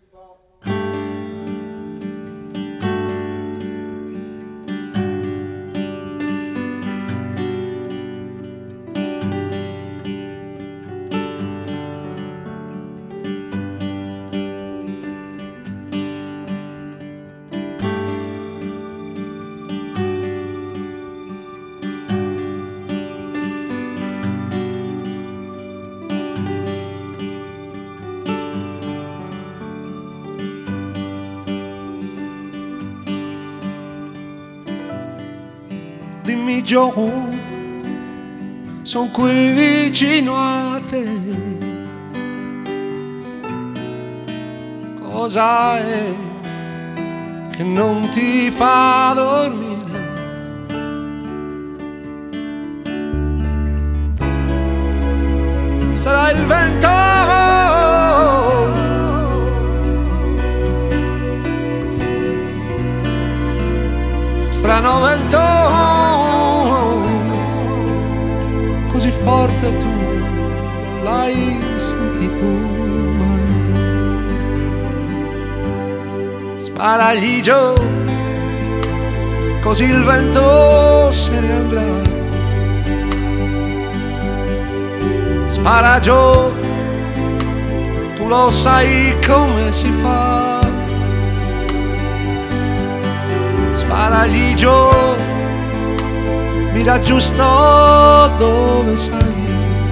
Dimmi Joe, son qui vicino a te. Cosa è che non ti fa dormire? Sarà il vento, strano vento, così forte tu l'hai sentito mai? Sparagli giù, così il vento se ne andrà. Spara giù, tu lo sai come si fa. Sparagli giù, mira giusto dove sei.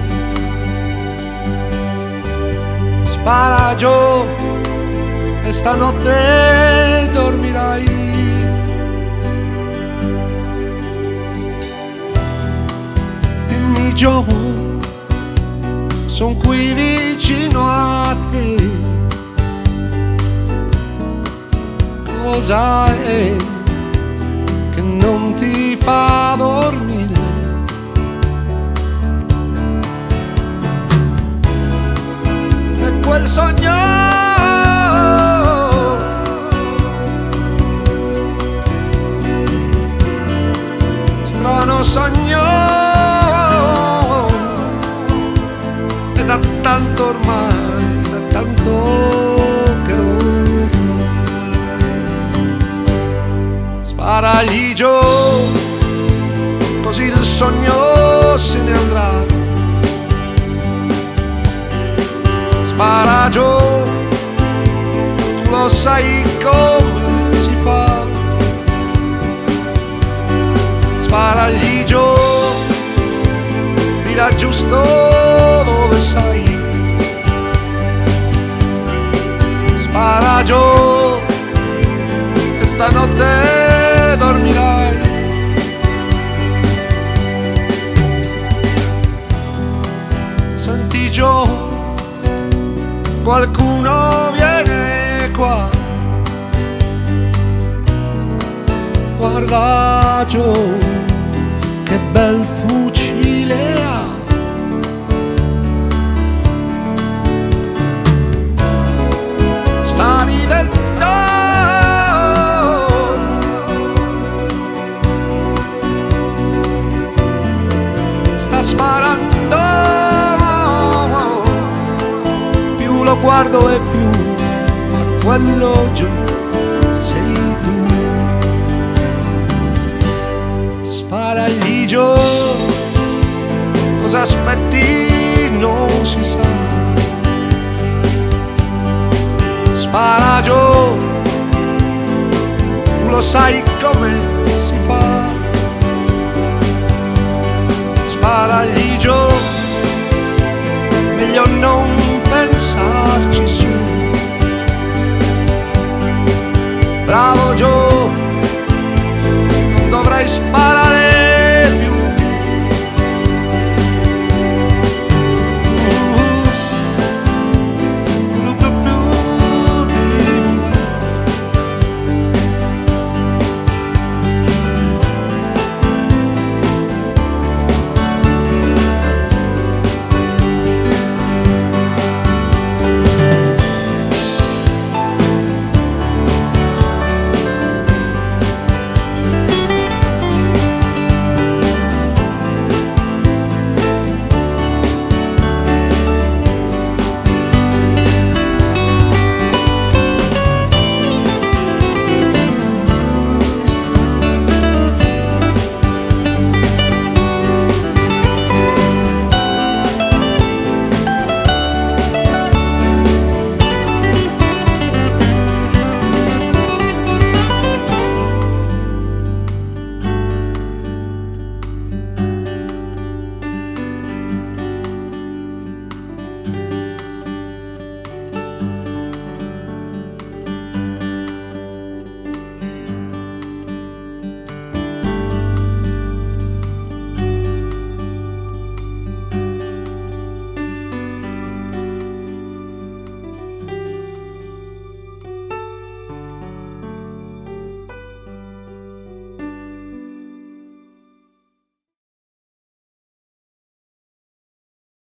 Spara giù e stanotte dormirai. Dimmi Joe, son qui vicino a te. Cosa è che non ti fa dormire? È quel sogno strano sogno, e da tanto ormai, da tanto che lo fai. Sparagli giù, così il sogno se ne andrà. Spara giù, tu lo sai come si fa. Sparagli giù, mira giusto dove sei. Spara giù e stanotte dormirai. Senti Joe, qualcuno viene qua. Guarda Joe, che bel fucile ha. Sta ridendo, sta sparando. Più lo guardo e più, ma quello giù sei tu. Sparagli giù, cosa aspetti non si sa. Spara giù, tu lo sai come si fa. Sparagli giù, meglio non pensarci su. Bravo Joe, non dovrei sparare.